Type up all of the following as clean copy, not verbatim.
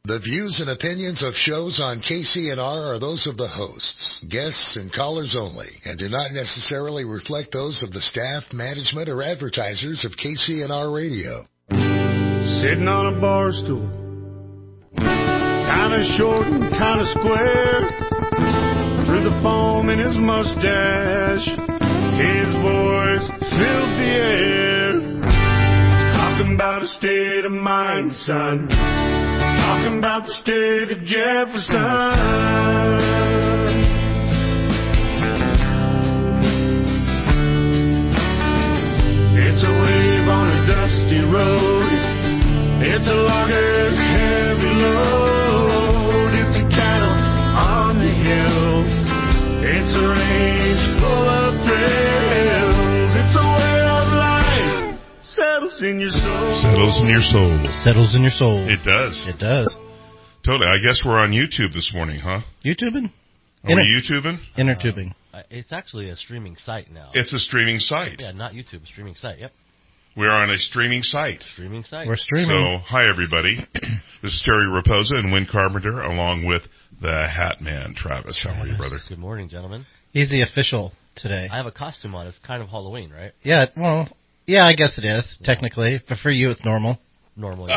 The views and opinions of shows on KCNR are those of the hosts, guests, and callers only, and do not necessarily reflect those of the staff, management, or advertisers of KCNR Radio. Sitting on a bar stool, kind of short and kind of square, through the foam in his mustache, his voice filled the air, talking about a state of mind, son, talking about the state of Jefferson. It's a wave on a dusty road, it's a logger's heavy load, it's a cattle on the hill, it's a range full of thrills, it's a way of life, settles in your soul. Settles in your soul. Settles in your soul. It does. It does. Totally. I guess we're on YouTube this morning, huh? YouTubing? Are we YouTubing? Intertubing. It's actually a streaming site now. It's a streaming site. Yeah, not YouTube, a streaming site, yep. We're on a streaming site. Streaming site. We're streaming. So, hi everybody. This is Terry Raposa and Win Carpenter, along with the Hat Man, Travis. How are you, brother? Good morning, gentlemen. He's the official today. I have a costume on. It's kind of Halloween, right? Yeah, well, yeah, I guess it is, technically. But for you, it's normal. Normally.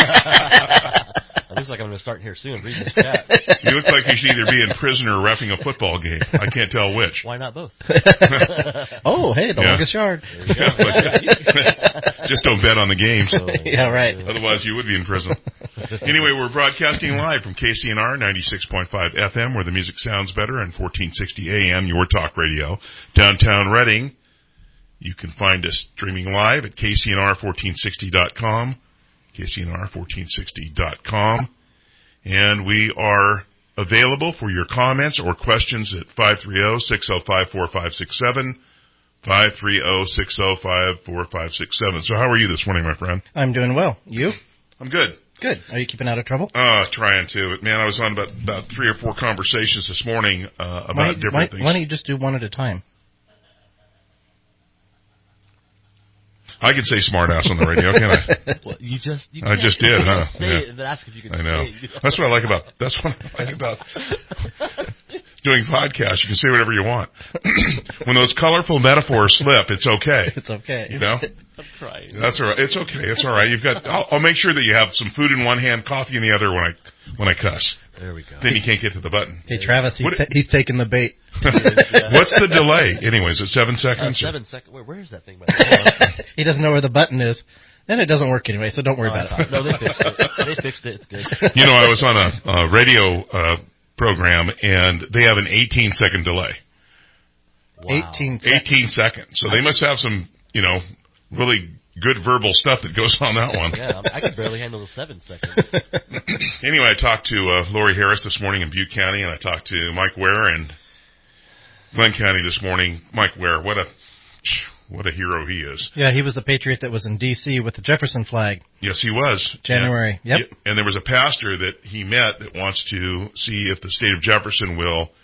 It looks like I'm going to start here soon, reading this chat. You look like you should either be in prison or reffing a football game. I can't tell which. Why not both? Oh, hey, the longest yard. There you go. Just don't bet on the games. Yeah, right. Otherwise, you would be in prison. Anyway, we're broadcasting live from KCNR 96.5 FM, where the music sounds better, and 1460 AM, your talk radio. Downtown Reading, you can find us streaming live at KCNR1460.com. KCNR1460.com. And we are available for your comments or questions at 530-605-4567, 530-605-4567. So how are you this morning, my friend? I'm doing well. You? I'm good. Good. Are you keeping out of trouble? Trying to. Man, I was on about 3 or 4 conversations this morning about different things. Why don't you just do one at a time? I could say smartass on the radio, can't I? Well, you just did, huh? Say Yeah. it and then ask if you can I know. say it. That's what I like about doing podcasts. You can say whatever you want. When those colorful metaphors slip, it's okay. It's okay. You know? I'm trying. That's all right. It's okay. It's all right. I'll make sure that you have some food in one hand, coffee in the other when I cuss. There we go. Then you can't get to the button. Hey, Travis, he's taking the bait. What's the delay? Anyways, it's 7 seconds? 7 seconds. Where is that thing? By the way? He doesn't know where the button is. Then it doesn't work anyway, so don't worry about it. No, they fixed it. They fixed it. It's good. You know, I was on a radio program, and they have an 18-second delay. Wow. 18 seconds. 18 seconds. So they must have some, really good verbal stuff that goes on that one. Yeah, I could barely handle the 7 seconds. Anyway, I talked to Lori Harris this morning in Butte County, and I talked to Mike Ware in Glenn County this morning. Mike Ware, what a hero he is. Yeah, he was the patriot that was in D.C. with the Jefferson flag. Yes, he was. January. Yeah. Yep. And there was a pastor that he met that wants to see if the state of Jefferson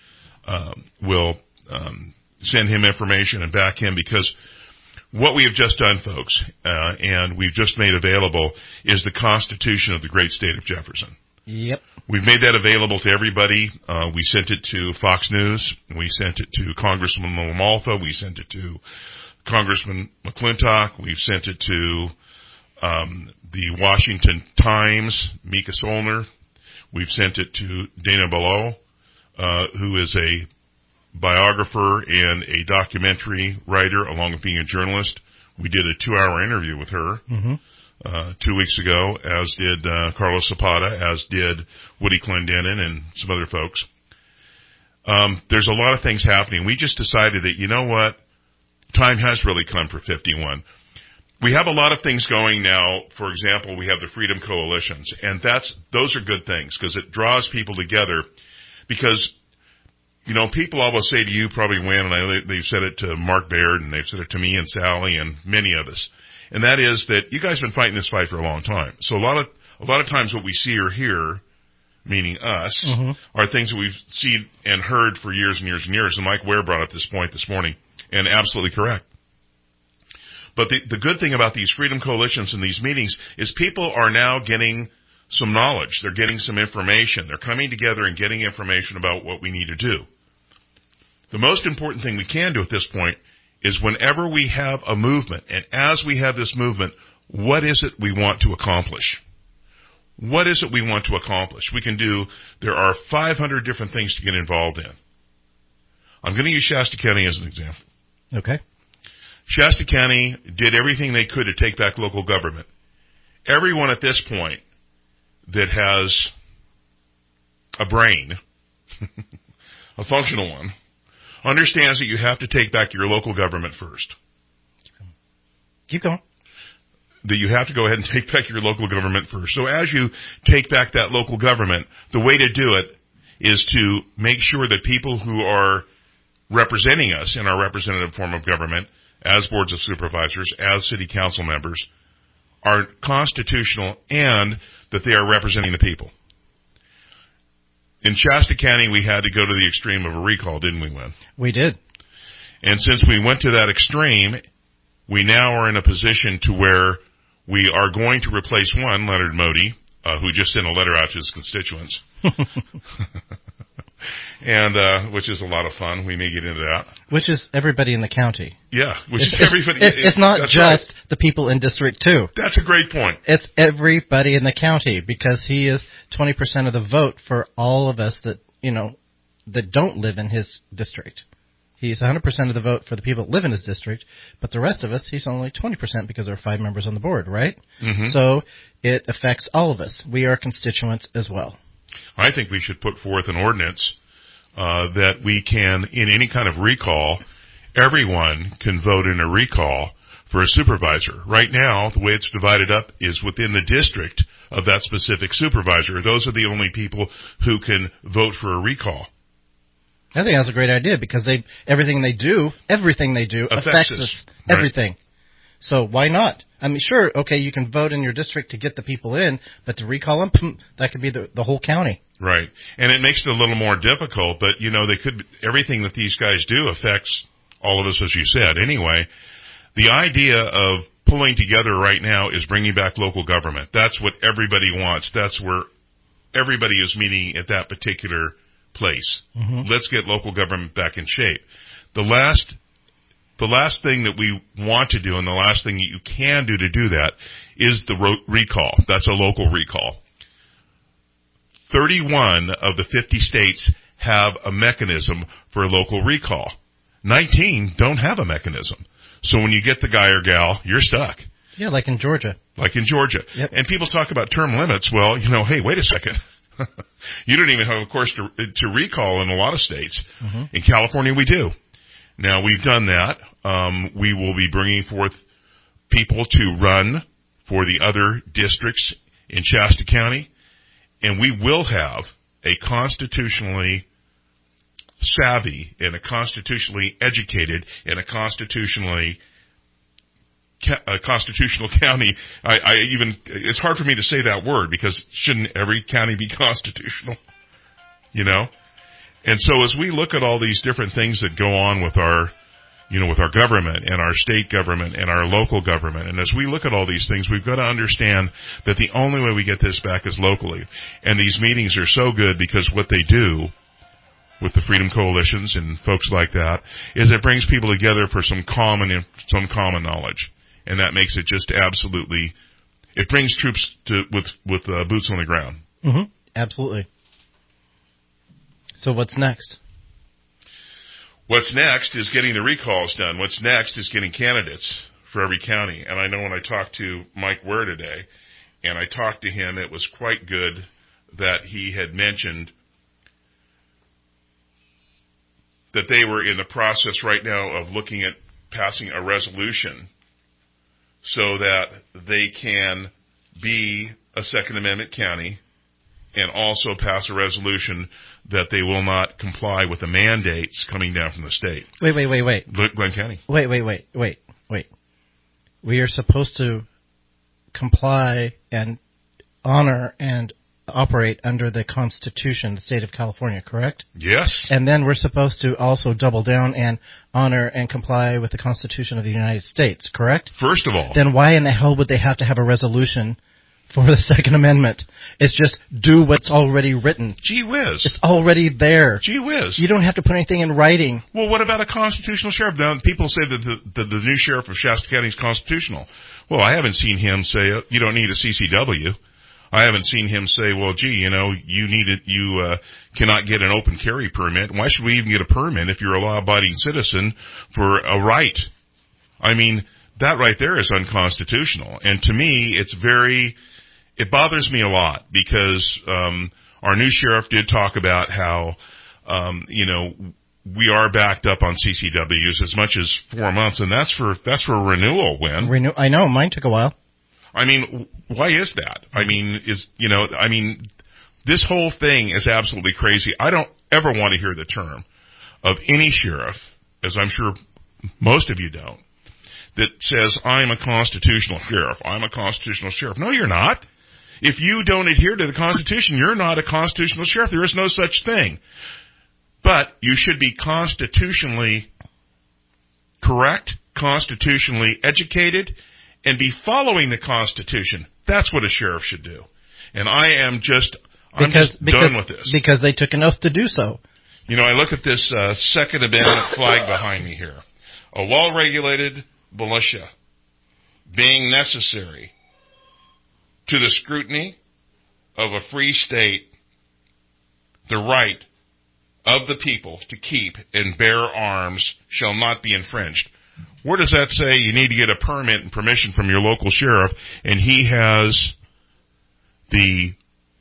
will send him information and back him, because what we have just done, folks, and we've just made available, is the Constitution of the great state of Jefferson. Yep. We've made that available to everybody. We sent it to Fox News. We sent it to Congressman Lamalfa. We sent it to Congressman McClintock. We've sent it to the Washington Times, Mika Solner. We've sent it to Dana Below, who is a biographer and a documentary writer, along with being a journalist. We did a 2-hour interview with her 2 weeks ago, as did Carlos Zapata, as did Woody Clendenin and some other folks. There's a lot of things happening. We just decided that, you know what, time has really come for 51. We have a lot of things going now. For example, we have the Freedom Coalitions, and those are good things because it draws people together. Because, people always say to you, probably Win, and they've said it to Mark Baird, and they've said it to me and Sally and many of us, and that is that you guys have been fighting this fight for a long time. So a lot of times what we see or hear, meaning us, are things that we've seen and heard for years and years and years. And Mike Ware brought up this point this morning, and absolutely correct. But the good thing about these freedom coalitions and these meetings is people are now getting some knowledge. They're getting some information. They're coming together and getting information about what we need to do. The most important thing we can do at this point is whenever we have a movement, and as we have this movement, what is it we want to accomplish? What is it we want to accomplish? There are 500 different things to get involved in. I'm going to use Shasta County as an example. Okay. Shasta County did everything they could to take back local government. Everyone at this point that has a brain, a functional one, understands that you have to take back your local government first. Keep going. That you have to go ahead and take back your local government first. So as you take back that local government, the way to do it is to make sure that people who are representing us in our representative form of government, as boards of supervisors, as city council members, are constitutional and that they are representing the people. In Shasta County, we had to go to the extreme of a recall, didn't we, Win? We did. And since we went to that extreme, we now are in a position to where we are going to replace one, Leonard Modi, who just sent a letter out to his constituents. And which is a lot of fun. We may get into that. Which is everybody in the county. Yeah, is everybody. It's not just right. the people in District 2. That's a great point. It's everybody in the county, because he is 20% of the vote for all of us that, that don't live in his district. He's 100% of the vote for the people that live in his district, but the rest of us, he's only 20% because there are 5 members on the board, right? Mm-hmm. So it affects all of us. We are constituents as well. I think we should put forth an ordinance that we can, in any kind of recall, everyone can vote in a recall for a supervisor. Right now, the way it's divided up is within the district of that specific supervisor. Those are the only people who can vote for a recall. I think that's a great idea, because everything they do affects us. Right. Everything. So why not? I mean, sure, okay, you can vote in your district to get the people in, but to recall them, that could be the whole county. Right. And it makes it a little more difficult, but, everything that these guys do affects all of us, as you said. Anyway, the idea of pulling together right now is bringing back local government. That's what everybody wants. That's where everybody is meeting at that particular place. Mm-hmm. Let's get local government back in shape. The last thing that we want to do, and the last thing that you can do to do that, is the recall. That's a local recall. 31 of the 50 states have a mechanism for a local recall. 19 don't have a mechanism. So when you get the guy or gal, you're stuck. Yeah, like in Georgia. Yep. And people talk about term limits. Well, hey, wait a second. You don't even have a course to recall in a lot of states. Mm-hmm. In California, we do. Now, we've done that. We will be bringing forth people to run for the other districts in Shasta County, and we will have a constitutionally savvy and a constitutionally educated and a constitutional county. It's hard for me to say that word, because shouldn't every county be constitutional? And so as we look at all these different things that go on with our government and our state government and our local government, and as we look at all these things, we've got to understand that the only way we get this back is locally. And these meetings are so good, because what they do with the Freedom Coalitions and folks like that is it brings people together for some common knowledge. And that makes it just absolutely, it brings troops with boots on the ground. Mm-hmm. Absolutely. So what's next? What's next is getting the recalls done. What's next is getting candidates for every county. And I know when I talked to Mike Ware today, and I talked to him, it was quite good that he had mentioned that they were in the process right now of looking at passing a resolution so that they can be a Second Amendment county, and also pass a resolution that they will not comply with the mandates coming down from the state. Wait. Glenn County. Wait. We are supposed to comply and honor and operate under the Constitution of the state of California, correct? Yes. And then we're supposed to also double down and honor and comply with the Constitution of the United States, correct? First of all. Then why in the hell would they have to have a resolution for the Second Amendment. It's just do what's already written. Gee whiz. It's already there. Gee whiz. You don't have to put anything in writing. Well, what about a constitutional sheriff? Now, people say that the new sheriff of Shasta County is constitutional. Well, I haven't seen him say, you don't need a CCW. I haven't seen him say, well, gee, you cannot get an open carry permit. Why should we even get a permit if you're a law-abiding citizen for a right? I mean, that right there is unconstitutional. And to me, it bothers me a lot because, our new sheriff did talk about how, we are backed up on CCWs as much as 4 months, and that's for renewal, Win. I know, mine took a while. I mean, why is that? I mean, this whole thing is absolutely crazy. I don't ever want to hear the term of any sheriff, as I'm sure most of you don't, that says, I'm a constitutional sheriff. I'm a constitutional sheriff. No, you're not. If you don't adhere to the Constitution, you're not a constitutional sheriff. There is no such thing. But you should be constitutionally correct, constitutionally educated, and be following the Constitution. That's what a sheriff should do. And I'm just done with this. Because they took an oath to do so. I look at this Second Amendment flag behind me here. A well-regulated militia being necessary to the scrutiny of a free state, the right of the people to keep and bear arms shall not be infringed. Where does that say you need to get a permit and permission from your local sheriff, and he has the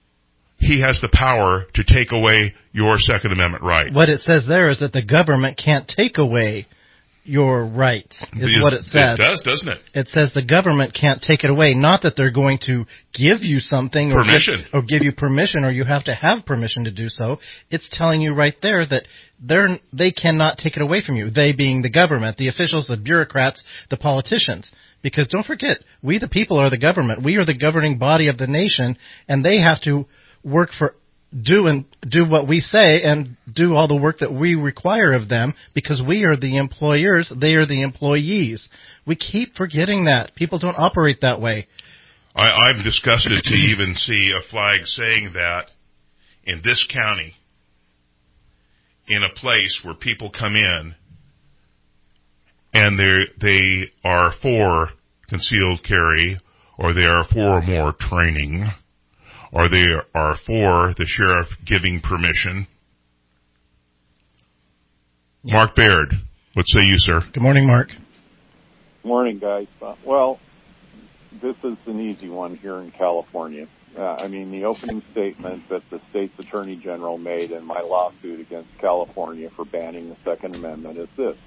power to take away your Second Amendment right? What it says there is that the government can't take away your right, is what it says. It does, doesn't it? It says the government can't take it away. Not that they're going to give you something or give you permission, or you have to have permission to do so. It's telling you right there that they cannot take it away from you. They being the government, the officials, the bureaucrats, the politicians. Because don't forget, we the people are the government. We are the governing body of the nation, and they have to work for do what we say and do all the work that we require of them, because we are the employers, they are the employees. We keep forgetting that. People don't operate that way. I'm disgusted to even see a flag saying that in this county, in a place where people come in and they are for concealed carry, or they are for more training, or they are for the sheriff giving permission. Yeah. Mark Baird, what say you, sir? Good morning, Mark. Morning, guys. Well, this is an easy one here in California. The opening statement that the state's attorney general made in my lawsuit against California for banning the Second Amendment is this.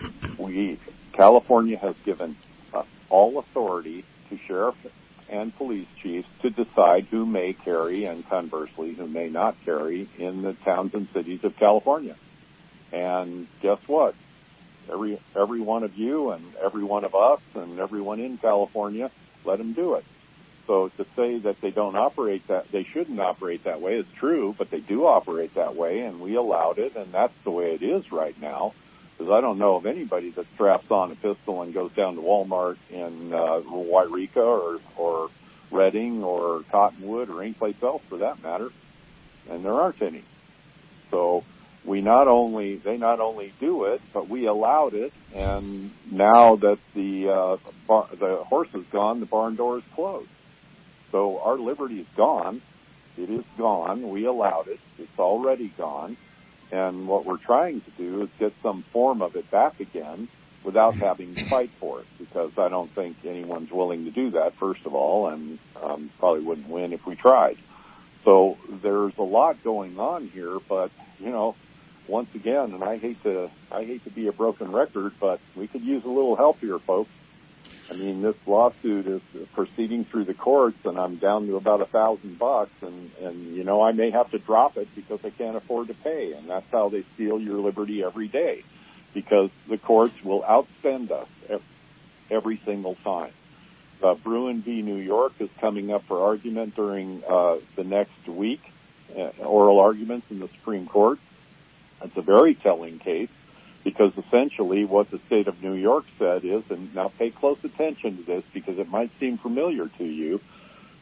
California has given all authority to sheriff and police chiefs to decide who may carry and conversely who may not carry in the towns and cities of California. And guess what? Every one of you and every one of us and everyone in California, let them do it. So to say that they shouldn't operate that way is true, but they do operate that way, and we allowed it, and that's the way it is right now. Because I don't know of anybody that straps on a pistol and goes down to Walmart in Wairika or Redding or Cottonwood or anyplace else for that matter, and there aren't any. So they not only do it, but we allowed it, and now that the horse is gone, the barn door is closed. So our liberty is gone. It is gone. We allowed it. It's already gone. And what we're trying to do is get some form of it back again without having to fight for it, because I don't think anyone's willing to do that, first of all, and probably wouldn't win if we tried. So there's a lot going on here, but, once again, and I hate to be a broken record, but we could use a little help here, folks. This lawsuit is proceeding through the courts, and I'm down to about $1,000, and I may have to drop it because I can't afford to pay, and that's how they steal your liberty every day, because the courts will outspend us every single time. Bruin v. New York is coming up for argument during the next week, oral arguments in the Supreme Court. It's a very telling case, because essentially what the state of New York said is, and now pay close attention to this because it might seem familiar to you,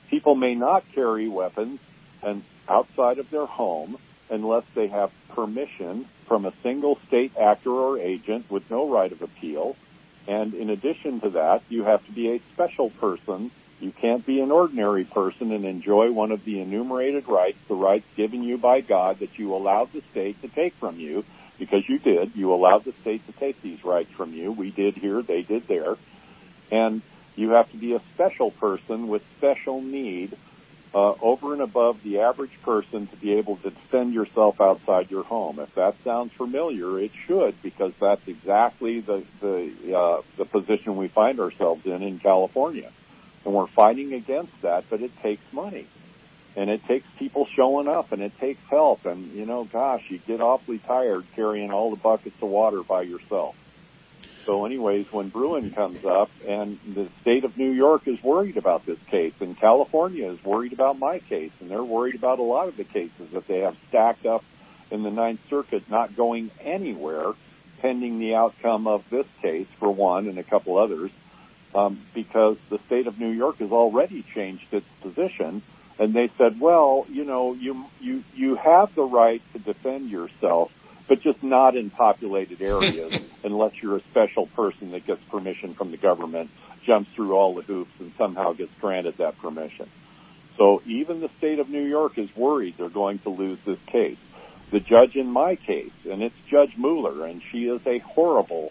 People may not carry weapons and outside of their home unless they have permission from a single state actor or agent with no right of appeal. And in addition to that, you have to be a special person. You can't be an ordinary person and enjoy one of the enumerated rights, the rights given you by God that you allowed the state to take from you, because you did. You allowed the state to take these rights from you. We did here, they did there. And you have to be a special person with special need over and above the average person to be able to defend yourself outside your home. If that sounds familiar, it should, because that's exactly the position we find ourselves in California. And we're fighting against that, but it takes money. And it takes people showing up, and it takes help. And, you know, gosh, you get awfully tired carrying all the buckets of water by yourself. So anyways, when Bruen comes up, and the state of New York is worried about this case, and California is worried about my case, and they're worried about a lot of the cases that they have stacked up in the Ninth Circuit not going anywhere pending the outcome of this case, for one, and a couple others, because the state of New York has already changed its position, and they said, well, you know, you have the right to defend yourself, but just not in populated areas unless you're a special person that gets permission from the government, jumps through all the hoops, and somehow gets granted that permission. So even the state of New York is worried they're going to lose this case. The judge in my case, and it's Judge Mueller, and she is a horrible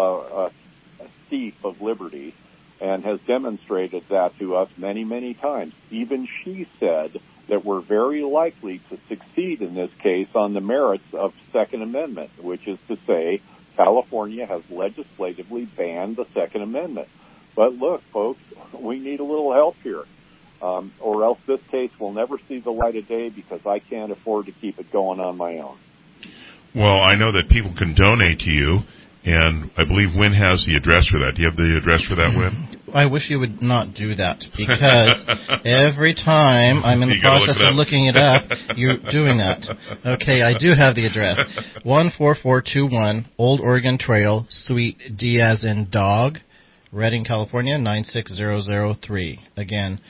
thief of liberty and has demonstrated that to us many, many times. Even she said that we're very likely to succeed in this case on the merits of Second Amendment, which is to say California has legislatively banned the Second Amendment. But look, folks, we need a little help here, or else this case will never see the light of day because I can't afford to keep it going on my own. Well, I know that people can donate to you, and I believe Wynn has the address for that. Do you have the address for that, Wynn? I wish you would not do that, because every time I'm in the process of looking it up, you're doing that. Okay, I do have the address. 14421 Old Oregon Trail, Suite D as in dog, Redding, California, 96003. Again,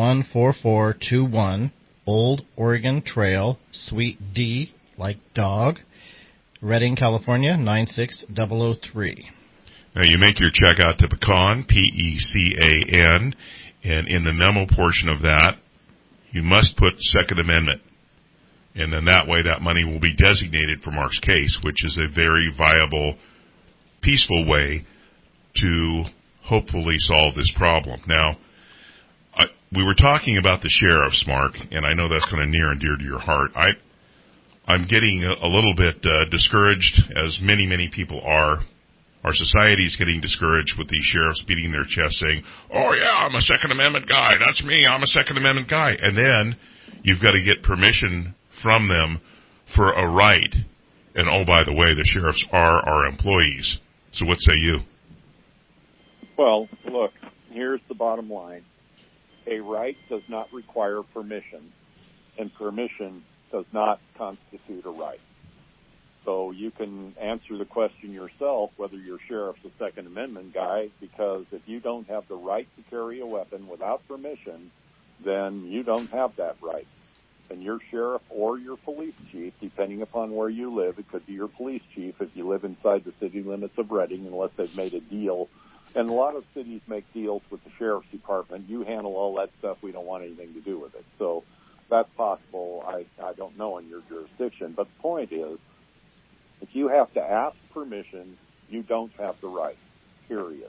14421 Old Oregon Trail, Suite D, like dog, Redding, California, 96003. Now, you make your check out to Pecan, P-E-C-A-N, and in the memo portion of that, you must put Second Amendment. And then that way, that money will be designated for Mark's case, which is a very viable, peaceful way to hopefully solve this problem. Now, we were talking about the sheriffs, Mark, and I know that's kind of near and dear to your heart. I'm getting a little bit discouraged, as many, many people are. Our society is getting discouraged with these sheriffs beating their chest saying, oh, yeah, I'm a Second Amendment guy. That's me. I'm a Second Amendment guy. And then you've got to get permission from them for a right. And, oh, by the way, the sheriffs are our employees. So what say you? Well, look, here's the bottom line. A right does not require permission, and permission does not constitute a right. So you can answer the question yourself whether your sheriff's a Second Amendment guy, because if you don't have the right to carry a weapon without permission, then you don't have that right. And your sheriff or your police chief, depending upon where you live, it could be your police chief if you live inside the city limits of Redding, unless they've made a deal. And a lot of cities make deals with the sheriff's department. You handle all that stuff. We don't want anything to do with it. So that's possible. I don't know in your jurisdiction. But the point is, if you have to ask permission, you don't have the right, period.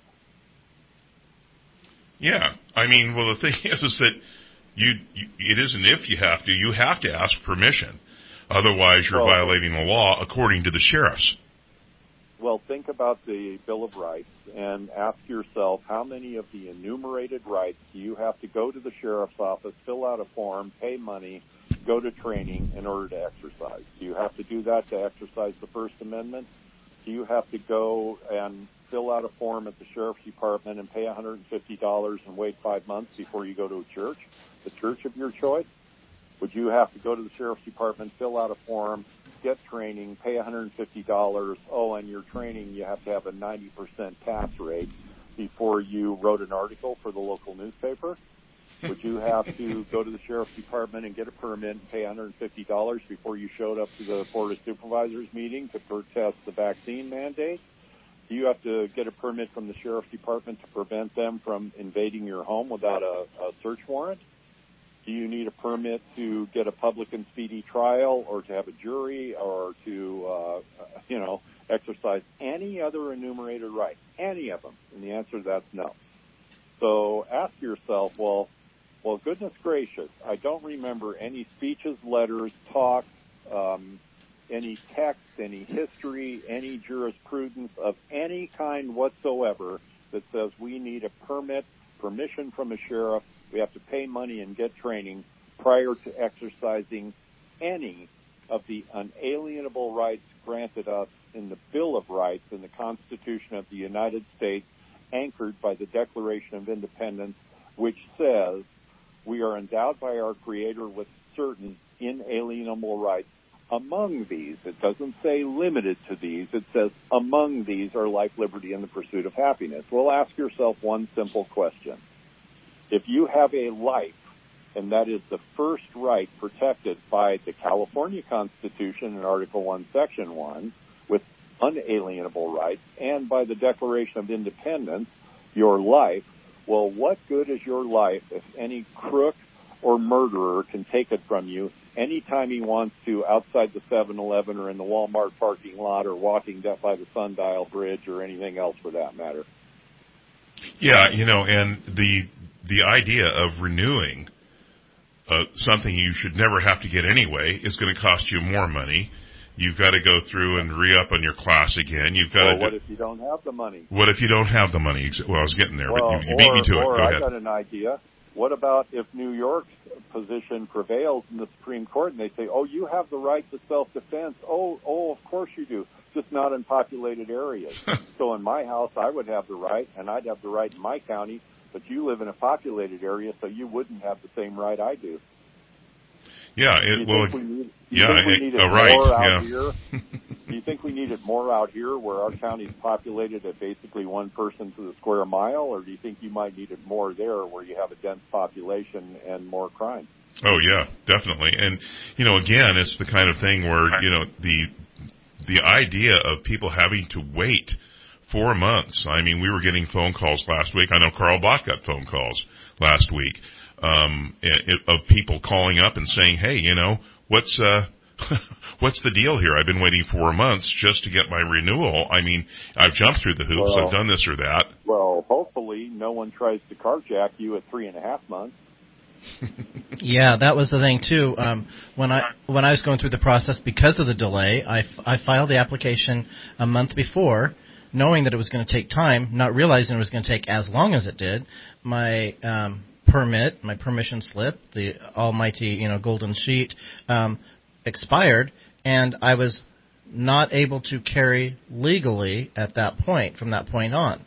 Yeah. I mean, well, the thing is that it isn't if you have to ask permission. Otherwise, you're violating the law according to the sheriffs. Well, think about the Bill of Rights and ask yourself, how many of the enumerated rights do you have to go to the sheriff's office, fill out a form, pay money, go to training in order to exercise? Do you have to do that to exercise the First Amendment? Do you have to go and fill out a form at the sheriff's department and pay $150 and wait 5 months before you go to a church, the church of your choice? Would you have to go to the sheriff's department, fill out a form, get training, pay $150? Oh, and your training, you have to have a 90% pass rate before you wrote an article for the local newspaper? Would you have to go to the sheriff's department and get a permit and pay $150 before you showed up to the Board of Supervisors meeting to protest the vaccine mandate? Do you have to get a permit from the sheriff's department to prevent them from invading your home without a search warrant? Do you need a permit to get a public and speedy trial, or to have a jury, or to, exercise any other enumerated right? Any of them? And the answer to that's no. So ask yourself, well, goodness gracious, I don't remember any speeches, letters, talks, any text, any history, any jurisprudence of any kind whatsoever that says we need a permission from a sheriff, we have to pay money and get training prior to exercising any of the unalienable rights granted us in the Bill of Rights in the Constitution of the United States, anchored by the Declaration of Independence, which says we are endowed by our Creator with certain inalienable rights. Among these, it doesn't say limited to these, it says among these are life, liberty, and the pursuit of happiness. Well, ask yourself one simple question. If you have a life, and that is the first right protected by the California Constitution in Article 1, Section 1, with unalienable rights, and by the Declaration of Independence, your life, well, what good is your life if any crook or murderer can take it from you anytime he wants to outside the 7-Eleven or in the Walmart parking lot or walking down by the Sundial Bridge or anything else for that matter? Yeah, and the idea of renewing something you should never have to get anyway is going to cost you more money. You've got to go through and re-up on your class again. You've got what if you don't have the money? What if you don't have the money? Well, I was getting there, but you beat me to it. Go ahead. I got an idea. What about if New York's position prevails in the Supreme Court and they say, oh, you have the right to self-defense. Oh, of course you do. Just not in populated areas. So in my house, I would have the right, and I'd have the right in my county, but you live in a populated area, so you wouldn't have the same right I do. Yeah, Do you think we need it right. more out here? Do you think we need it more out here where our county is populated at basically one person to the square mile, or do you think you might need it more there where you have a dense population and more crime? Oh, yeah, definitely. And, again, it's the kind of thing where, the idea of people having to wait 4 months. I mean, we were getting phone calls last week. I know Carl Bach got phone calls last week of people calling up and saying, hey, what's the deal here? I've been waiting 4 months just to get my renewal. I mean, I've jumped through the hoops. I've done this or that. Well, hopefully no one tries to carjack you at 3.5 months. Yeah, that was the thing too. When I was going through the process because of the delay, I filed the application a month before, knowing that it was going to take time, not realizing it was going to take as long as it did. My permit, my permission slip, the almighty golden sheet, expired, and I was not able to carry legally at that point. From that point on.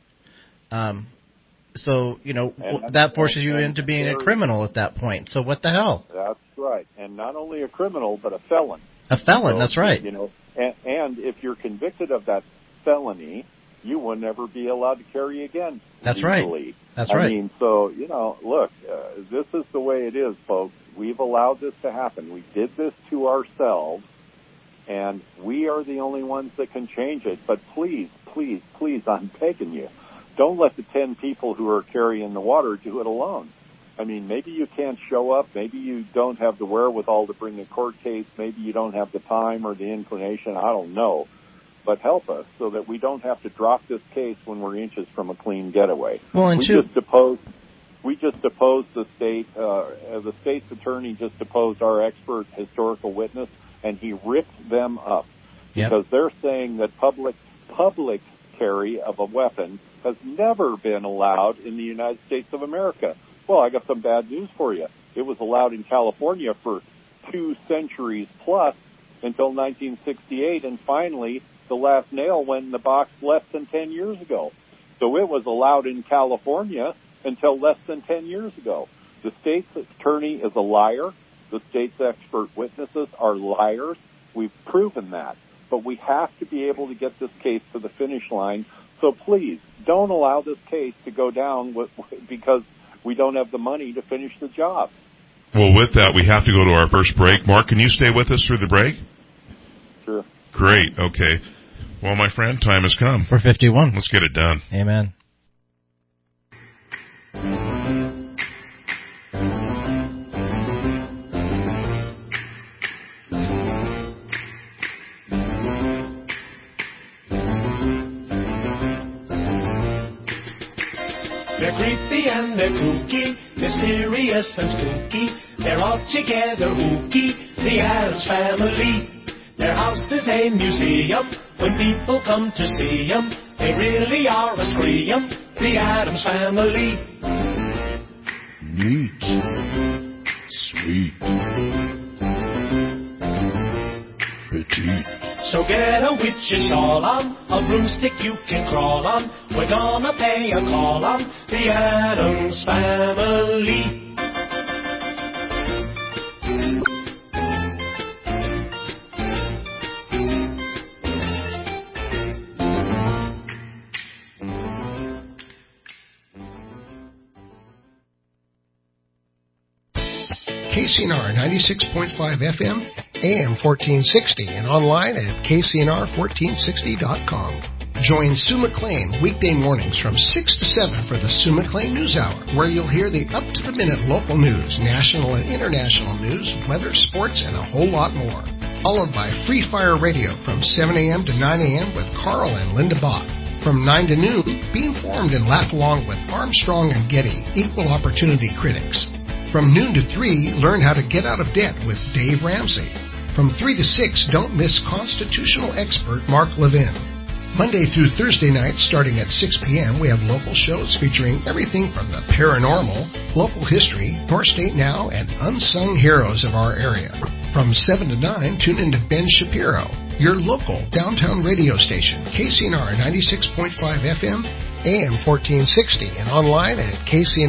So, that forces you into being a criminal at that point. So what the hell? That's right. And not only a criminal, but a felon. A felon, so, that's right. And if you're convicted of that felony, you will never be allowed to carry again. That's legally. Right. That's right. I mean, so, look, this is the way it is, folks. We've allowed this to happen. We did this to ourselves, and we are the only ones that can change it. But please, please, please, I'm begging you, don't let the 10 people who are carrying the water do it alone. I mean, maybe you can't show up. Maybe you don't have the wherewithal to bring a court case. Maybe you don't have the time or the inclination. I don't know. But help us so that we don't have to drop this case when we're inches from a clean getaway. Well, and we just deposed the state. The state's attorney just deposed our expert historical witness, and he ripped them up because they're saying that public carry of a weapon has never been allowed in the United States of America. Well, I got some bad news for you. It was allowed in California for 2 centuries plus until 1968, and finally the last nail went in the box less than 10 years ago. So it was allowed in California until less than 10 years ago. The state's attorney is a liar. The state's expert witnesses are liars. We've proven that. But we have to be able to get this case to the finish line. So please, don't allow this case to go down because we don't have the money to finish the job. Well, with that, we have to go to our first break. Mark, can you stay with us through the break? Sure. Great. Okay. Well, my friend, time has come. 4:51. Let's get it done. Amen. They're creepy and they're kooky, mysterious and spooky. They're all together ooky, the Addams Family. Their house is a museum. When people come to see 'em, they really are a scream. The Addams Family. Neat. Sweet. Petite. So get a witch's shawl on, a broomstick you can crawl on. We're gonna pay a call on the Addams Family. KCNR 96.5 FM, AM 1460, and online at kcnr1460.com. Join Sue McLean weekday mornings from 6 to 7 for the Sue McLean News Hour, where you'll hear the up-to-the-minute local news, national and international news, weather, sports, and a whole lot more. Followed by Free Fire Radio from 7 a.m. to 9 a.m. with Carl and Linda Bach. From 9 to noon, be informed and laugh along with Armstrong and Getty, equal opportunity critics. From noon to 3, learn how to get out of debt with Dave Ramsey. From 3 to 6, don't miss constitutional expert Mark Levin. Monday through Thursday nights, starting at 6 p.m., we have local shows featuring everything from the paranormal, local history, North State Now, and unsung heroes of our area. From 7 to 9, tune into Ben Shapiro, your local downtown radio station, KCNR 96.5 FM, AM 1460, and online at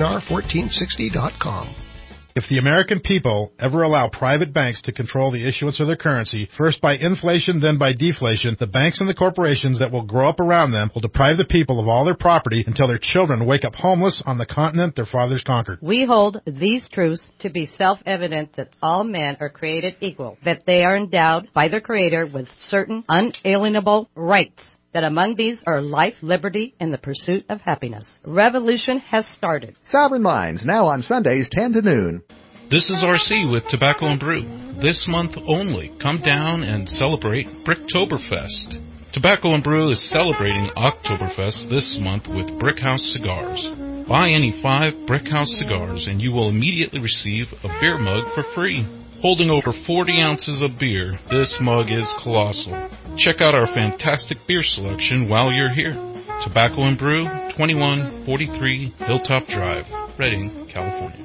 kcnr1460.com. If the American people ever allow private banks to control the issuance of their currency, first by inflation, then by deflation, the banks and the corporations that will grow up around them will deprive the people of all their property until their children wake up homeless on the continent their fathers conquered. We hold these truths to be self-evident that all men are created equal, that they are endowed by their Creator with certain unalienable rights, that among these are life, liberty, and the pursuit of happiness. Revolution has started. Sovereign Minds, now on Sundays 10 to noon. This is RC with Tobacco and Brew. This month only, come down and celebrate Bricktoberfest. Tobacco and Brew is celebrating Oktoberfest this month with Brickhouse cigars. Buy any 5 Brickhouse cigars and you will immediately receive a beer mug for free. Holding over 40 ounces of beer, this mug is colossal. Check out our fantastic beer selection while you're here. Tobacco and Brew, 2143 Hilltop Drive, Redding, California.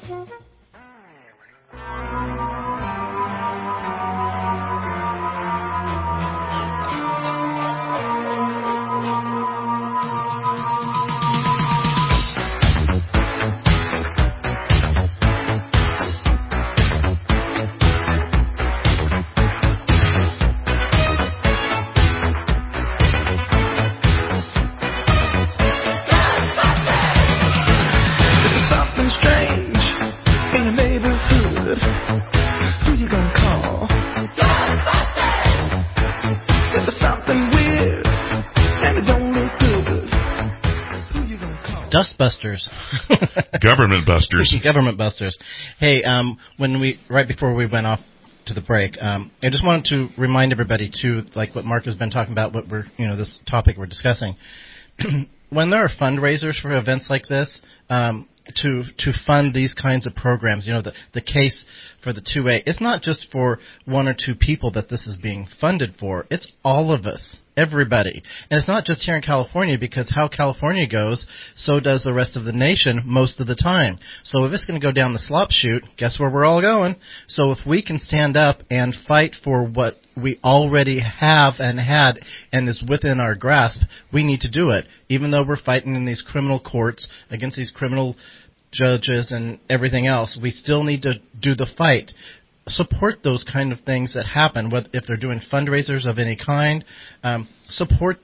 Dustbusters. Government busters. Government busters. Hey, right before we went off to the break, I just wanted to remind everybody too, like what Mark has been talking about, what we're, this topic we're discussing. When there are fundraisers for events like this, to fund these kinds of programs, the case for the 2A, it's not just for 1 or 2 people that this is being funded for. It's all of us. Everybody. And it's not just here in California, because how California goes, so does the rest of the nation most of the time. So if it's going to go down the slop chute, guess where we're all going? So if we can stand up and fight for what we already have and had and is within our grasp, we need to do it. Even though we're fighting in these criminal courts against these criminal judges and everything else, we still need to do the fight. Support those kind of things that happen. If they're doing fundraisers of any kind, support them.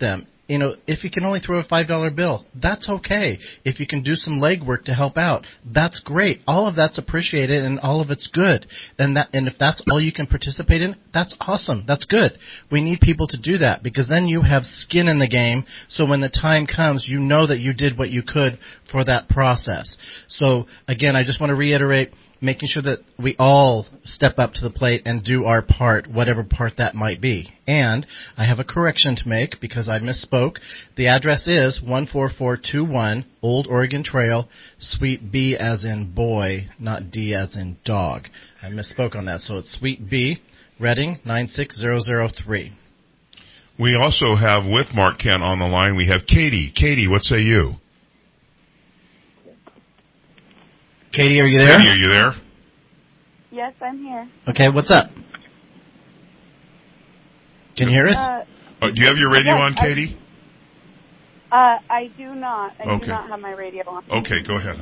if you can only throw a $5 bill, that's okay. If you can do some legwork to help out, that's great. All of that's appreciated and all of it's good. And if that's all you can participate in, that's awesome. That's good. We need people to do that because then you have skin in the game. So when the time comes, you know that you did what you could for that process. So again, I just want to reiterate, making sure that we all step up to the plate and do our part, whatever part that might be. And I have a correction to make because I misspoke. The address is 14421 Old Oregon Trail, Suite B as in boy, not D as in dog. I misspoke on that. So it's Suite B, Reading, 96003. We also have with Mark Kent on the line, we have Katie. Katie, what say you? Katie, are you there? Katie, are you there? Yes, I'm here. Okay, what's up? Can you hear us? Do you have your radio on, Katie? I do not. I do Okay. not have my radio on. Okay, go ahead.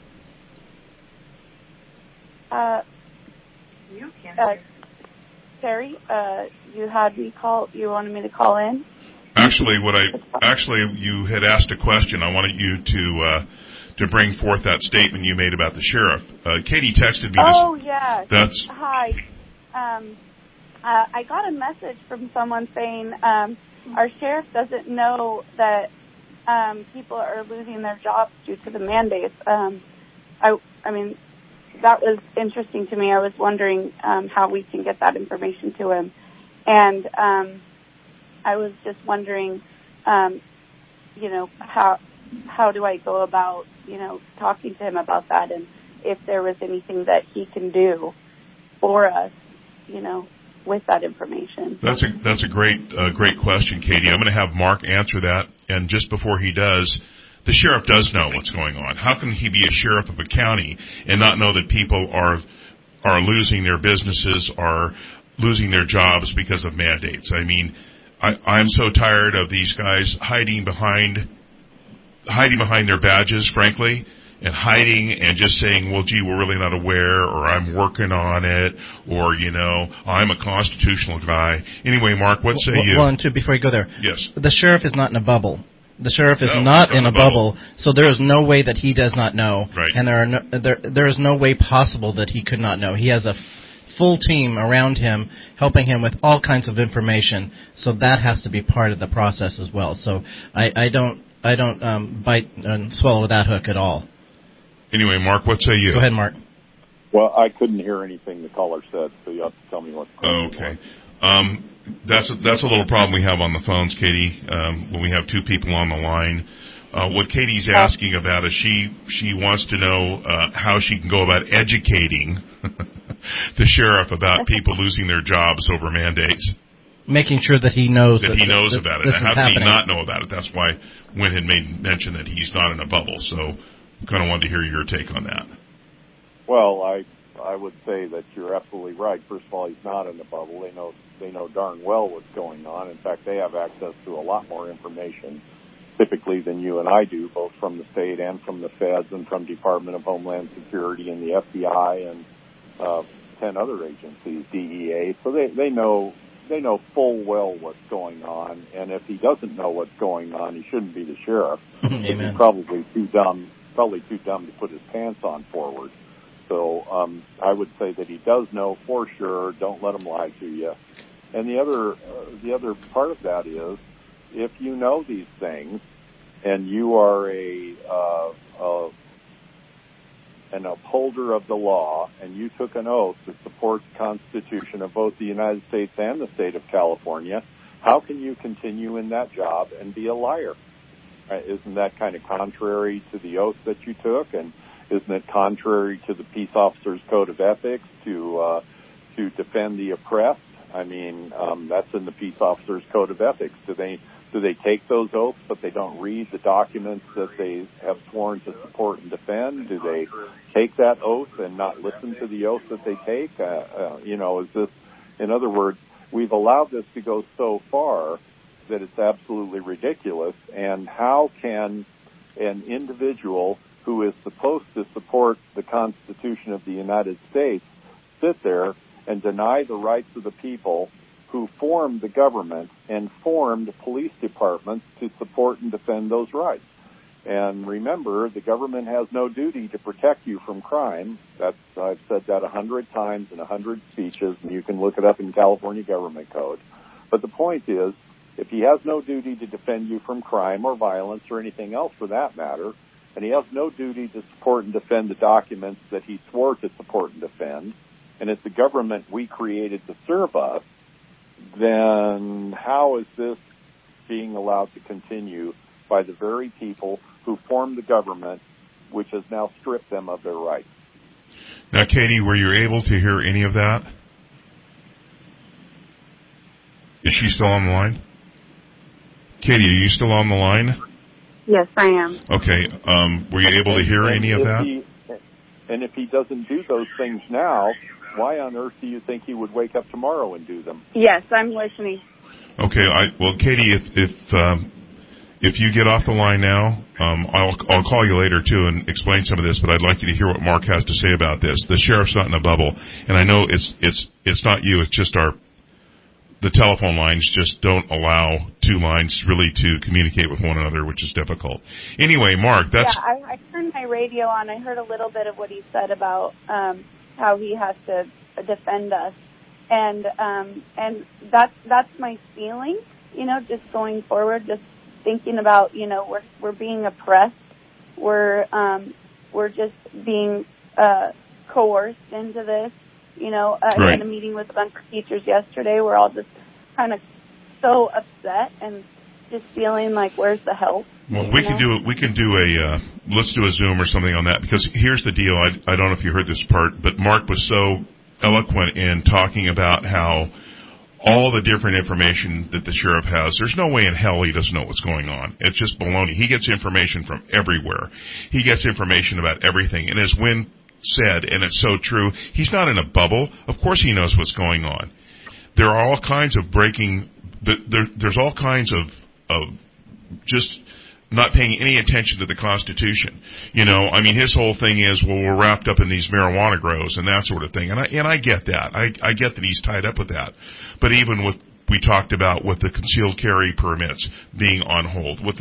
Terry, you had me call. You wanted me to call in. Actually, you had asked a question. I wanted you to bring forth that statement you made about the sheriff. Katie texted me. Oh, yes. That's hi. I got a message from someone saying our sheriff doesn't know that people are losing their jobs due to the mandates. I mean, that was interesting to me. I was wondering how we can get that information to him. And I was just wondering, how do I go about, talking to him about that, and if there was anything that he can do for us, with that information. That's a great question, Katie. I'm going to have Mark answer that, and just before he does, the sheriff does know what's going on. How can he be a sheriff of a county and not know that people are losing their businesses, are losing their jobs because of mandates? I mean, I'm so tired of these guys hiding behind their badges, frankly, and hiding and just saying, well, gee, we're really not aware, or I'm working on it, or, I'm a constitutional guy. Anyway, Mark, what say you? One, two, before you go there. Yes. The sheriff is not in a bubble. The sheriff is not in a bubble, so there is no way that he does not know. Right. And there is no way possible that he could not know. He has a full team around him helping him with all kinds of information, so that has to be part of the process as well. So I don't bite and swallow that hook at all. Anyway, Mark, what say you? Go ahead, Mark. Well, I couldn't hear anything the caller said, so you have to tell me what the question was. That's a little problem we have on the phones, Katie, when we have two people on the line. What Katie's asking about is she wants to know how she can go about educating the sheriff about people losing their jobs over mandates. Making sure that he knows that he knows about it. How can he not know about it? That's why Wynn had made mention that he's not in a bubble. So kind of wanted to hear your take on that. Well, I would say that you're absolutely right. First of all, he's not in the bubble. They know darn well what's going on. In fact, they have access to a lot more information typically than you and I do, both from the state and from the feds and from Department of Homeland Security and the FBI and 10 other agencies, DEA. So they know full well what's going on. And if he doesn't know what's going on, he shouldn't be the sheriff. Amen. He's probably too dumb to put his pants on forward. So I would say that he does know for sure. Don't let him lie to you. And the other part of that is, if you know these things and you are an upholder of the law and you took an oath to support the Constitution of both the United States and the state of California, how can you continue in that job and be a liar? Isn't that kind of contrary to the oath that you took? And isn't it contrary to the Peace Officers Code of Ethics to defend the oppressed? I mean, that's in the Peace Officers Code of Ethics. Do they take those oaths, but they don't read the documents that they have sworn to support and defend? Do they take that oath and not listen to the oath that they take? Is this, in other words, we've allowed this to go so far that it's absolutely ridiculous. And how can an individual who is supposed to support the Constitution of the United States sit there and deny the rights of the people who formed the government and formed police departments to support and defend those rights. And remember, the government has no duty to protect you from crime. I've said that 100 times in 100 speeches, and you can look it up in California Government Code. But the point is, if he has no duty to defend you from crime or violence or anything else for that matter, and he has no duty to support and defend the documents that he swore to support and defend, and it's the government we created to serve us, then how is this being allowed to continue by the very people who formed the government, which has now stripped them of their rights? Now, Katie, were you able to hear any of that? Is she still on the line? Katie, are you still on the line? Yes, I am. Okay. Were you able to hear any of that? And if he doesn't do those things now, why on earth do you think he would wake up tomorrow and do them? Yes, I'm listening. Okay. Well, Katie, if you get off the line now, I'll call you later too and explain some of this. But I'd like you to hear what Mark has to say about this. The sheriff's not in a bubble, and I know it's not you. It's just the telephone lines just don't allow two lines really to communicate with one another, which is difficult. Anyway, Mark, that's... Yeah, I turned my radio on. I heard a little bit of what he said about how he has to defend us. And that's my feeling, just going forward, just thinking about, we're being oppressed. We're just being coerced into this. I had a meeting with a bunch of teachers yesterday. We're all just kind of so upset and just feeling like, where's the help? Well, let's do a Zoom or something on that, because here's the deal. I don't know if you heard this part, but Mark was so eloquent in talking about how all the different information that the sheriff has, there's no way in hell he doesn't know what's going on. It's just baloney. He gets information from everywhere. He gets information about everything. And as Wynn said, and it's so true, he's not in a bubble. Of course he knows what's going on. There are all kinds of there's all kinds of just not paying any attention to the Constitution. His whole thing is, well, we're wrapped up in these marijuana grows and that sort of thing. And I get that. I get that he's tied up with that. But even we talked about with the concealed carry permits being on hold, with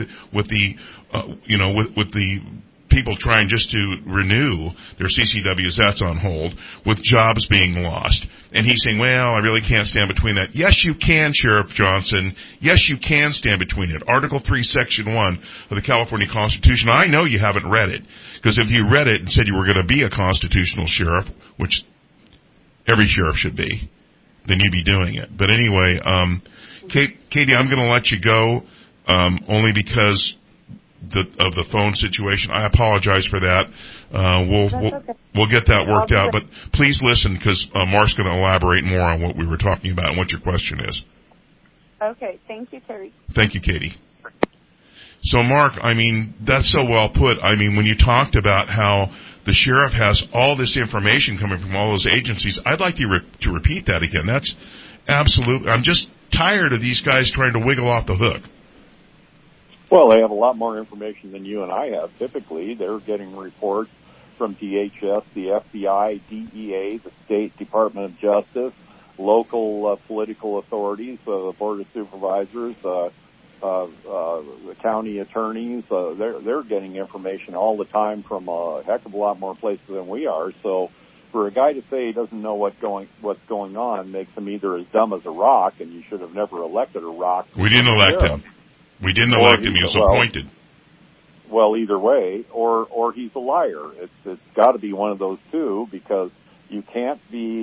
the people trying just to renew their CCWs, that's on hold, with jobs being lost. And he's saying, well, I really can't stand between that. Yes, you can, Sheriff Johnson. Yes, you can stand between it. Article 3, Section 1 of the California Constitution. I know you haven't read it, because if you read it and said you were going to be a constitutional sheriff, which every sheriff should be, then you'd be doing it. But anyway, Katie, I'm going to let you go, only because of the phone situation. I apologize for that. We'll get that worked out. But please listen, because Mark's going to elaborate more on what we were talking about and what your question is. Okay. Thank you, Terry. Thank you, Katie. So, Mark, that's so well put. When you talked about how the sheriff has all this information coming from all those agencies, I'd like you to repeat that again. That's absolutely... I'm just tired of these guys trying to wiggle off the hook. Well, they have a lot more information than you and I have. Typically, they're getting reports from DHS, the FBI, DEA, the State Department of Justice, local political authorities, the Board of Supervisors, the county attorneys. They're getting information all the time from a heck of a lot more places than we are. So for a guy to say he doesn't know what's going on makes him either as dumb as a rock, and you should have never elected a rock. We didn't elect him. We didn't elect him. He was appointed. Well, either way, or he's a liar. It's got to be one of those two, because you can't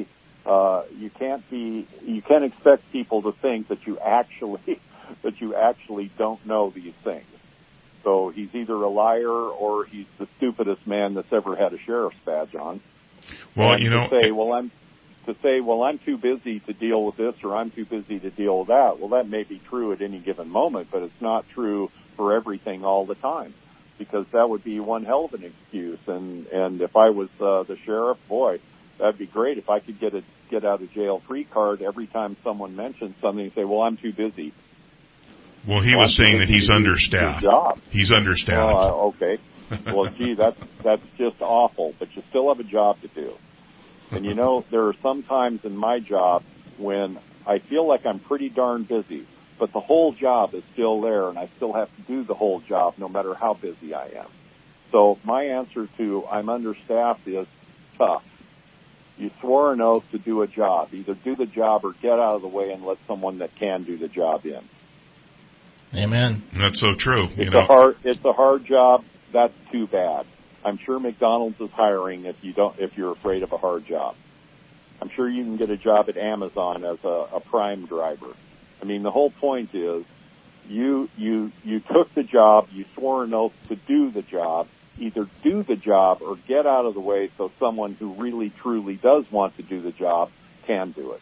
expect people to think that you actually don't know these things. So he's either a liar or he's the stupidest man that's ever had a sheriff's badge on. Well, and to say, I'm too busy to deal with this, or I'm too busy to deal with that. Well, that may be true at any given moment, but it's not true for everything all the time, because that would be one hell of an excuse. And if I was the sheriff, boy, that'd be great if I could get a get out of jail free card every time someone mentions something and say, well, I'm too busy. Well, he was saying that he's understaffed. He's understaffed. Okay. Well, gee, that's just awful, but you still have a job to do. And, there are some times in my job when I feel like I'm pretty darn busy, but the whole job is still there, and I still have to do the whole job no matter how busy I am. So my answer to I'm understaffed is tough. You swore an oath to do a job. Either do the job or get out of the way and let someone that can do the job in. Amen. That's so true. It's a hard job. That's too bad. I'm sure McDonald's is hiring if you're afraid of a hard job. I'm sure you can get a job at Amazon as a prime driver. I mean, the whole point is you took the job, you swore an oath to do the job. Either do the job or get out of the way so someone who really, truly does want to do the job can do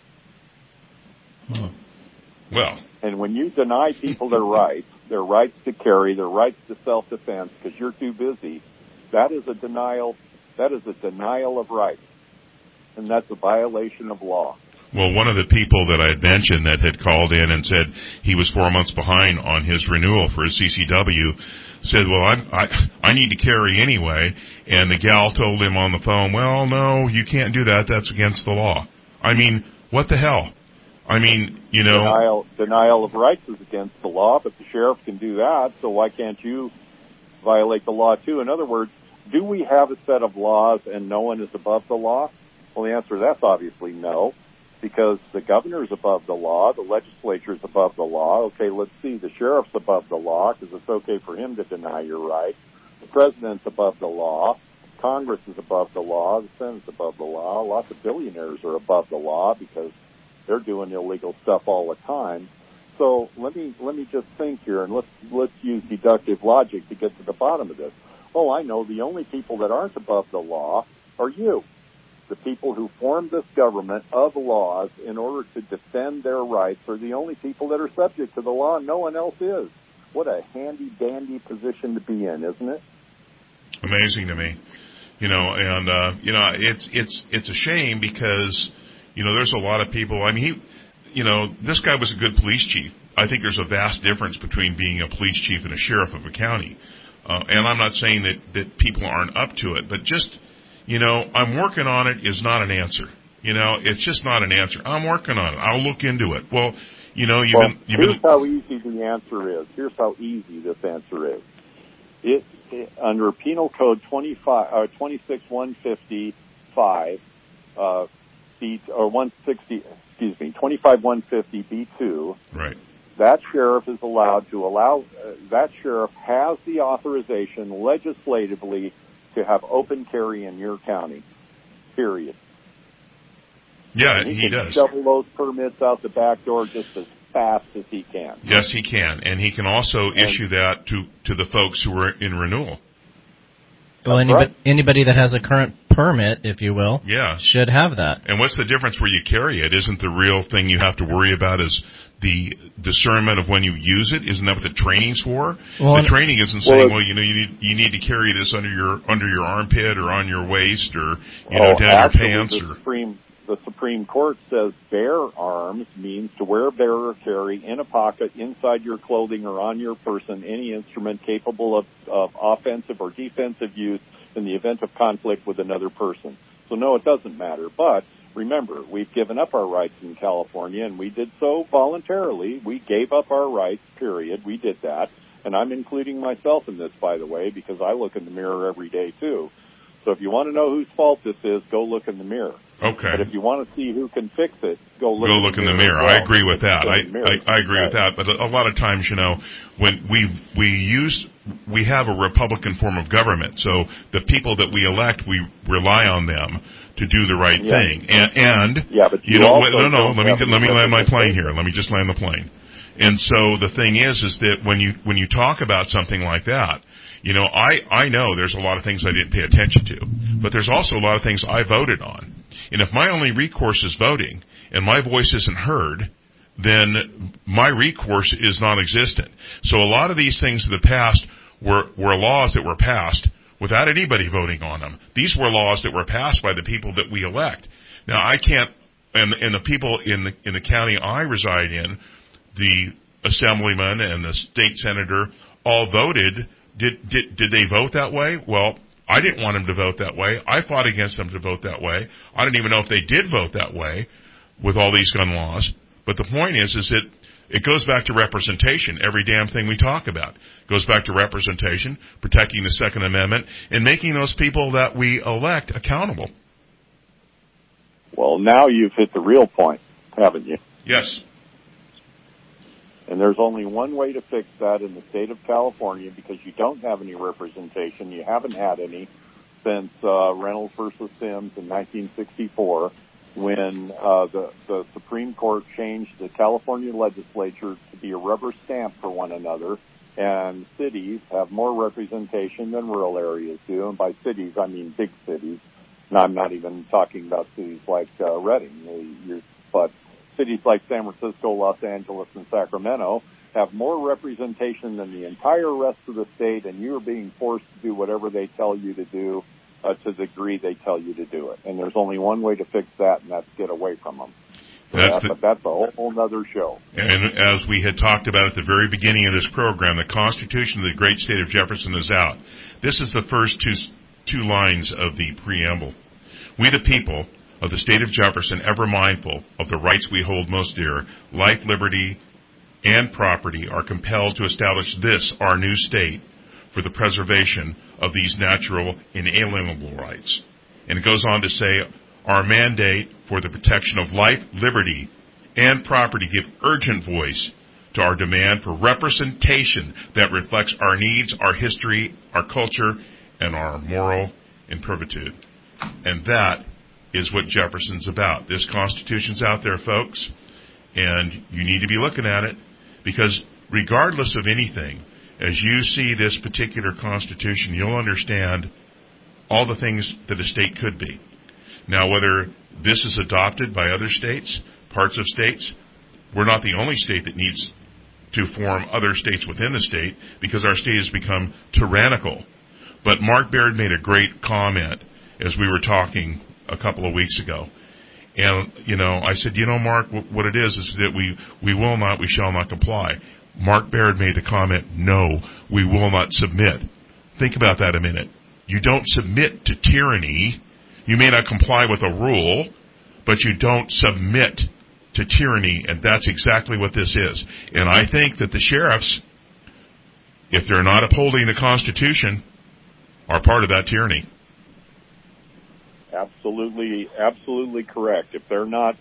it. Well. And when you deny people their rights to carry, their rights to self-defense because you're too busy, that is a denial of rights. And that's a violation of law. Well, one of the people that I had mentioned that had called in and said he was 4 months behind on his renewal for his CCW said, well, I need to carry anyway. And the gal told him on the phone, well, no, you can't do that. That's against the law. I mean, what the hell? I mean, you know. Denial of rights is against the law, but the sheriff can do that, so why can't you violate the law too? In other words, do we have a set of laws and no one is above the law? Well, the answer to that's obviously no, because the governor's above the law, the legislature's above the law. Okay, let's see, the sheriff's above the law because it's okay for him to deny your right. The president's above the law. Congress is above the law. The Senate's above the law. Lots of billionaires are above the law because they're doing illegal stuff all the time. So let me just think here, and let's use deductive logic to get to the bottom of this. Oh, I know the only people that aren't above the law are you. The people who formed this government of laws in order to defend their rights are the only people that are subject to the law, and no one else is. What a handy-dandy position to be in, isn't it? Amazing to me. You know, and, it's a shame because, you know, there's a lot of people. I mean, this guy was a good police chief. I think there's a vast difference between being a police chief and a sheriff of a county. And I'm not saying that people aren't up to it, but just, you know, I'm working on it is not an answer. You know, it's just not an answer. I'm working on it. I'll look into it. Well, you know, here's how easy the answer is. Here's how easy this answer is. It under Penal Code 25155 25150 B2. Right. That sheriff is that sheriff has the authorization legislatively to have open carry in your county. Period. Yeah, and he does. Shovel those permits out the back door just as fast as he can. Yes, he can, and he can also issue that to the folks who are in renewal. Well, anybody that has a current permit, if you will, should have that. And what's the difference where you carry it? Isn't the real thing you have to worry about is the discernment of when you use it? Isn't that what the training's for? Well, the training isn't saying, well, you know, you need to carry this under your armpit or on your waist or down your pants. The Supreme Court says bear arms means to wear, bear, or carry in a pocket, inside your clothing, or on your person any instrument capable of offensive or defensive use in the event of conflict with another person. So, no, it doesn't matter. But remember, we've given up our rights in California, and we did so voluntarily. We gave up our rights, period. We did that. And I'm including myself in this, by the way, because I look in the mirror every day, too. So if you want to know whose fault this is, go look in the mirror. Okay. But if you want to see who can fix it, go look in the mirror. Well. I agree with that. I agree with that. But a lot of times, you know, when we have a Republican form of government, so the people that we elect, we rely on them to do the right thing. And but you know, let me land my plane here. Let me just land the plane. And so the thing is that when you talk about something like that, you know, I know there's a lot of things I didn't pay attention to, but there's also a lot of things I voted on. And if my only recourse is voting and my voice isn't heard, then my recourse is non-existent. So a lot of these things in the past were laws that were passed without anybody voting on them. These were laws that were passed by the people that we elect. Now I can't, and the people in the county I reside in, the assemblyman and the state senator all voted. Did they vote that way? Well, I didn't want them to vote that way. I fought against them to vote that way. I didn't even know if they did vote that way with all these gun laws. But the point is that it goes back to representation. Every damn thing we talk about goes back to representation, protecting the Second Amendment, and making those people that we elect accountable. Well, now you've hit the real point, haven't you? Yes. And there's only one way to fix that in the state of California, because you don't have any representation. You haven't had any since Reynolds versus Sims in 1964, when the Supreme Court changed the California legislature to be a rubber stamp for one another, and cities have more representation than rural areas do. And by cities, I mean big cities. And I'm not even talking about cities like Redding, but cities like San Francisco, Los Angeles, and Sacramento have more representation than the entire rest of the state, and you're being forced to do whatever they tell you to do to the degree they tell you to do it. And there's only one way to fix that, and that's get away from them. But that's a whole other show. And as we had talked about at the very beginning of this program, the Constitution of the great state of Jefferson is out. This is the first two lines of the preamble. We the people of the state of Jefferson, ever mindful of the rights we hold most dear, life, liberty, and property, are compelled to establish this, our new state, for the preservation of these natural, inalienable rights. And it goes on to say, our mandate for the protection of life, liberty, and property give urgent voice to our demand for representation that reflects our needs, our history, our culture, and our moral imprimatur. And that is what Jefferson's about. This Constitution's out there, folks, and you need to be looking at it, because regardless of anything, as you see this particular Constitution, you'll understand all the things that a state could be. Now, whether this is adopted by other states, parts of states, we're not the only state that needs to form other states within the state, because our state has become tyrannical. But Mark Baird made a great comment as we were talking a couple of weeks ago. And, I said, Mark, what it is that we will not, we shall not comply. Mark Baird made the comment, no, we will not submit. Think about that a minute. You don't submit to tyranny. You may not comply with a rule, but you don't submit to tyranny, and that's exactly what this is. And I think that the sheriffs, if they're not upholding the Constitution, are part of that tyranny. Absolutely correct. If they're not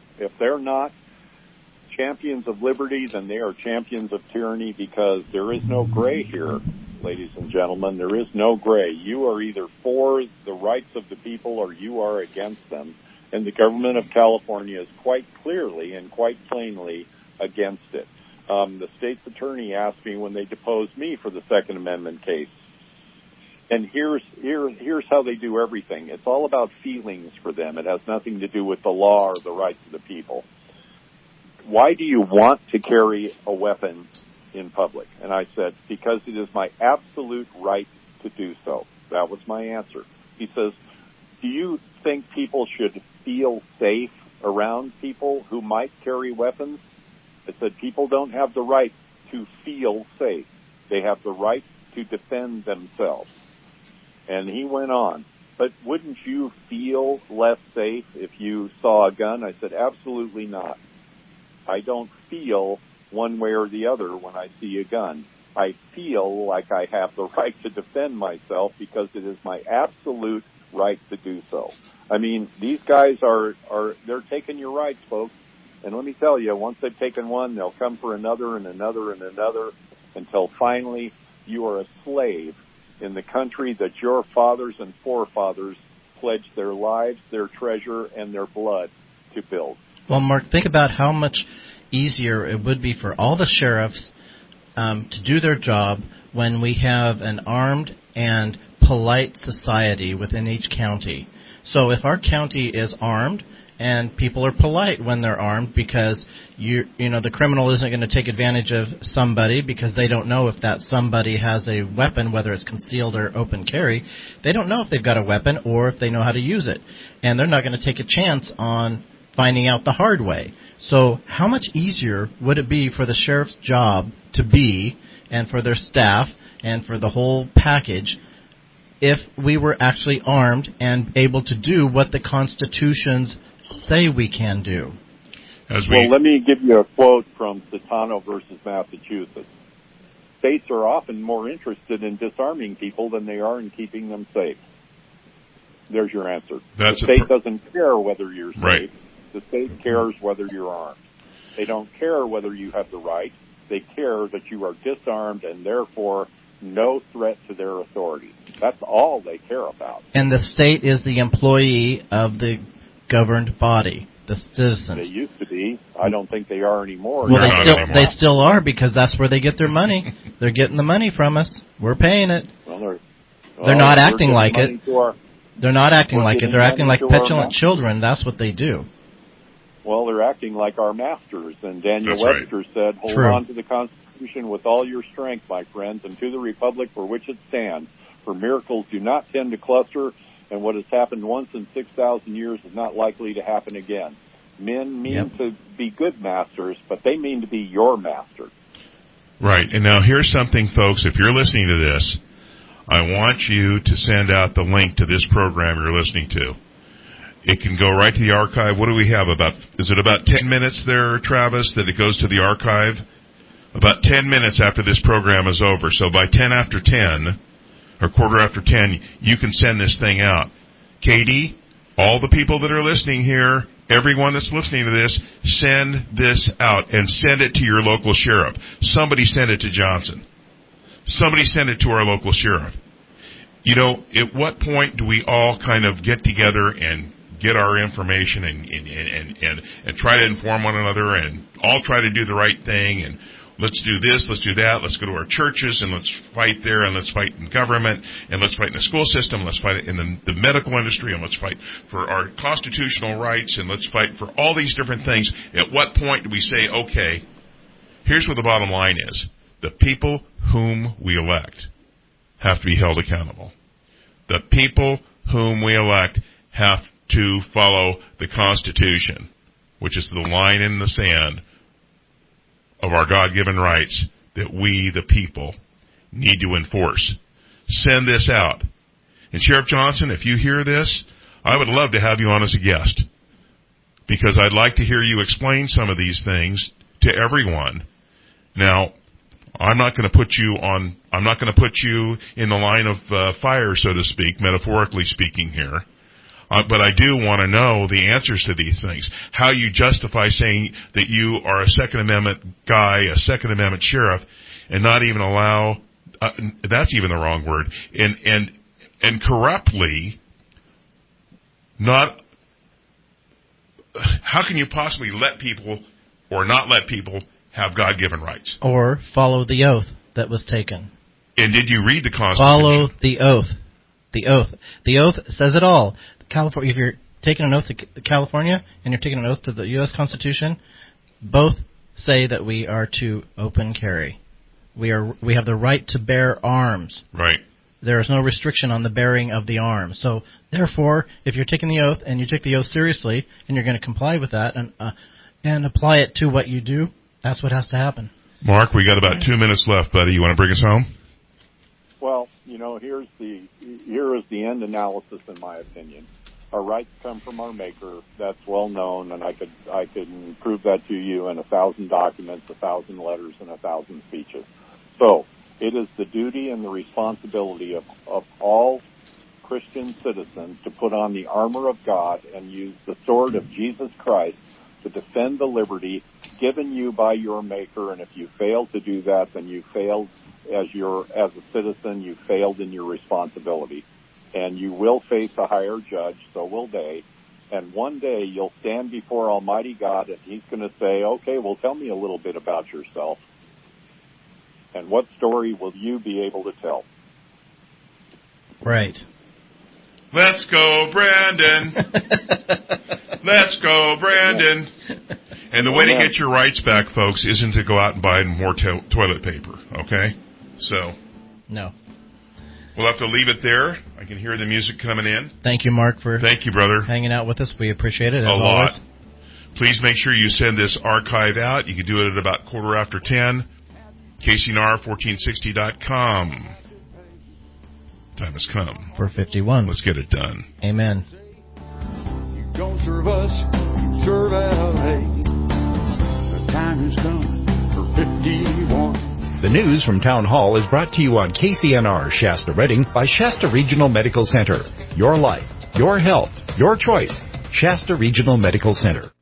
champions of liberty, then they are champions of tyranny, because there is no gray here, ladies and gentlemen. There is no gray. You are either for the rights of the people or you are against them. And the government of California is quite clearly and quite plainly against it. The state's attorney asked me when they deposed me for the Second Amendment case. And here's how they do everything. It's all about feelings for them. It has nothing to do with the law or the rights of the people. Why do you want to carry a weapon in public? And I said, because it is my absolute right to do so. That was my answer. He says, do you think people should feel safe around people who might carry weapons? I said, people don't have the right to feel safe. They have the right to defend themselves. And he went on, but wouldn't you feel less safe if you saw a gun? I said, absolutely not. I don't feel one way or the other when I see a gun. I feel like I have the right to defend myself, because it is my absolute right to do so. I mean, these guys they're taking your rights, folks. And let me tell you, once they've taken one, they'll come for another and another and another, until finally you are a slave in the country that your fathers and forefathers pledged their lives, their treasure, and their blood to build. Well, Mark, think about how much easier it would be for all the sheriffs to do their job when we have an armed and polite society within each county. So if our county is armed and people are polite when they're armed, because the criminal isn't going to take advantage of somebody because they don't know if that somebody has a weapon, whether it's concealed or open carry. They don't know if they've got a weapon or if they know how to use it. And they're not going to take a chance on finding out the hard way. So how much easier would it be for the sheriff's job to be, and for their staff, and for the whole package, if we were actually armed and able to do what the constitutions say we can do? Well, let me give you a quote from Citano versus Massachusetts. States are often more interested in disarming people than they are in keeping them safe. There's your answer. The state doesn't care whether you're safe. Right. The state cares whether you're armed. They don't care whether you have the right. They care that you are disarmed and therefore no threat to their authority. That's all they care about. And the state is the employee of the governed body, the citizens. They used to be. I don't think they are anymore. Well, they still are, because that's where they get their money. They're getting the money from us. We're paying it. They're not acting like it. They're not acting like it. They're acting like petulant children. That's what they do. Well, they're acting like our masters. And Daniel Webster said, hold on to the Constitution with all your strength, my friends, and to the republic for which it stands. For miracles do not tend to cluster, and what has happened once in 6,000 years is not likely to happen again. Men mean to be good masters, but they mean to be your master. Right. And now here's something, folks. If you're listening to this, I want you to send out the link to this program you're listening to. It can go right to the archive. What do we have? Is it about 10 minutes there, Travis, that it goes to the archive? About 10 minutes after this program is over. So by 10 after 10, or quarter after 10, you can send this thing out. Katie, all the people that are listening here, everyone that's listening to this, send this out and send it to your local sheriff. Somebody send it to Johnson. Somebody send it to our local sheriff. You know, at what point do we all kind of get together and get our information and try to inform one another and all try to do the right thing, and let's do this, let's do that, let's go to our churches and let's fight there, and let's fight in government, and let's fight in the school system, let's fight in the medical industry, and let's fight for our constitutional rights, and let's fight for all these different things. At what point do we say, okay, here's what the bottom line is. The people whom we elect have to be held accountable. The people whom we elect have to follow the Constitution, which is the line in the sand of our God-given rights that we, the people, need to enforce. Send this out. And Sheriff Johnson, if you hear this, I would love to have you on as a guest, because I'd like to hear you explain some of these things to everyone. Now, I'm not going to put you in the line of fire, so to speak, metaphorically speaking here. But I do want to know the answers to these things. How you justify saying that you are a Second Amendment guy, a Second Amendment sheriff, and not even allow, that's even the wrong word, and corruptly not, how can you possibly let people or not let people have God-given rights? Or follow the oath that was taken. And did you read the Constitution? Follow the oath. The oath. The oath says it all. California, if you're taking an oath to California and you're taking an oath to the U.S. Constitution, both say that we are to open carry. We have the right to bear arms. Right. There is no restriction on the bearing of the arms. So, therefore, if you're taking the oath and you take the oath seriously and you're going to comply with that and apply it to what you do, that's what has to happen. Mark, we got about 2 minutes left, buddy. You want to bring us home? Well, here is the end analysis, in my opinion. Our rights come from our Maker. That's well known, and I can prove that to you in 1,000 documents, 1,000 letters, and 1,000 speeches. So it is the duty and the responsibility of all Christian citizens to put on the armor of God and use the sword of Jesus Christ to defend the liberty given you by your Maker. And if you fail to do that, then you failed as a citizen. You failed in your responsibility. And you will face a higher judge, so will they. And one day you'll stand before Almighty God, and He's going to say, okay, well, tell me a little bit about yourself. And what story will you be able to tell? Right. Let's go, Brandon. Let's go, Brandon. And the way to get your rights back, folks, isn't to go out and buy more toilet paper, okay? So. No. We'll have to leave it there. I can hear the music coming in. Thank you, Mark, for brother, hanging out with us. We appreciate it, as a lot. Always. Please make sure you send this archive out. You can do it at about 10:15. KCNR1460.com. Time has come. 4:51. Let's get it done. Amen. You don't serve us, you serve LA. The news from Town Hall is brought to you on KCNR Shasta Redding by Shasta Regional Medical Center. Your life, your health, your choice. Shasta Regional Medical Center.